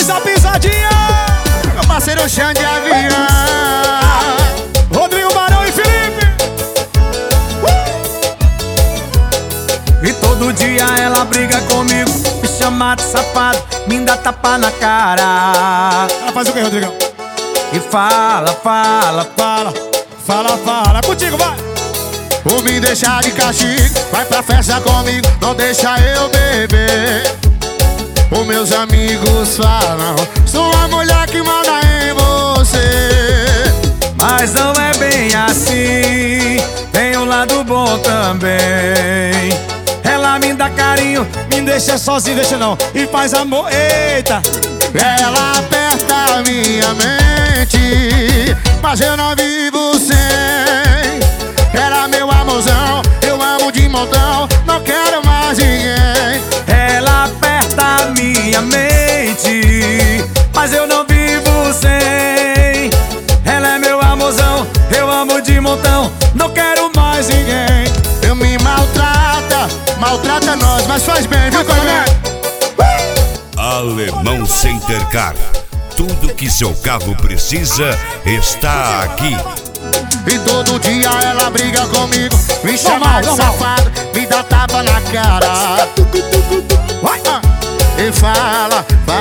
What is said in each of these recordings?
Barões da Pisadinha. Meu parceiro Chão de Avião, Rodrigo Barão e Felipe. E todo dia ela briga comigo, me chama de safado, me dá tapa na cara. Ela faz o que, Rodrigão? E fala, fala, fala. Fala, contigo, vai. ou me deixar de castigo, vai pra festa comigo, não deixa eu beber. Os meus amigos falam, sou a mulher que manda em você. Mas não é bem assim, tem um lado bom também. Ela me dá carinho, Me deixa sozinho, deixa não. E faz amor, eita. Ela aperta minha mente, mas eu não vivo sem. Era meu amorzão, eu amo de montão, não quero mais ninguém. ela aperta minha mente, mas eu não vivo sem. Ela é meu amorzão, eu amo de montão, não quero mais ninguém. Eu me maltrata nós, mas faz bem, viu, coronel? Alemão Center Car. Tudo que seu carro precisa está aqui. E todo dia ela briga comigo, me chama de safado, me dá tapa na cara. E fala,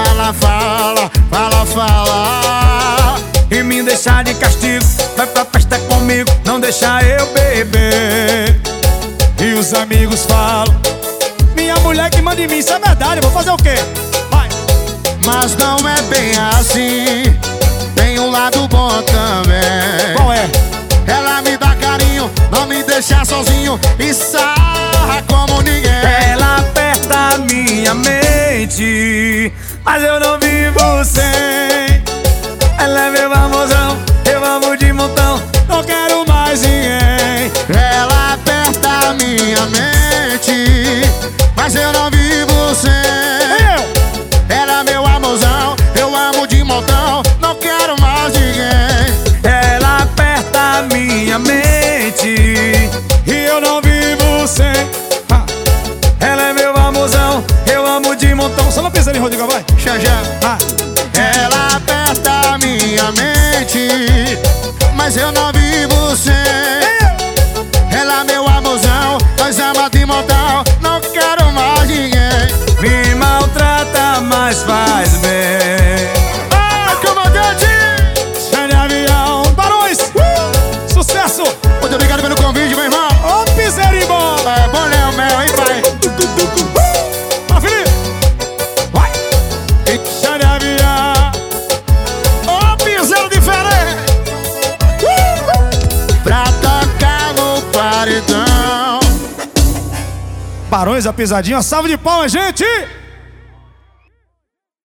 E me deixar de castigo, vai pra festa comigo, não deixa eu beber. E os amigos falam, minha mulher que manda em mim, isso é verdade, eu vou fazer o quê? Vai. mas não é bem assim, tem um lado bom também. Qual é? Ela me dá carinho, não me deixa sozinho e sarra como ninguém. Ela aperta minha mente, mas eu não vivo sem. Ela é meu amorzão, eu amo de montão, Não quero mais ninguém. Ela aperta minha mente, mas eu não vivo sem. Ela é meu amorzão, eu amo de montão, não quero mais ninguém. ela aperta minha mente, E eu não vivo sem. ela é meu amorzão, eu amo de montão. Só não pisa ali, Rodrigo, vai. Xanjá. Ela aperta minha mente, mas eu não vivo sem. Ela é meu amorzão, nós ama de montão, não quero mais ninguém. Me maltrata, mas faz bem. Ah, comandante! Chão de Avião, Barões. Sucesso. Muito obrigado pelo convite, meu irmão. Ô, piseirinho bom. É bom, né, o mel, hein, pai? Pra Felipe. Vai. Chão de Avião. Ô, piseiro diferente! Pra tocar no paredão. Barões da Pisadinha, salve de palmas, gente.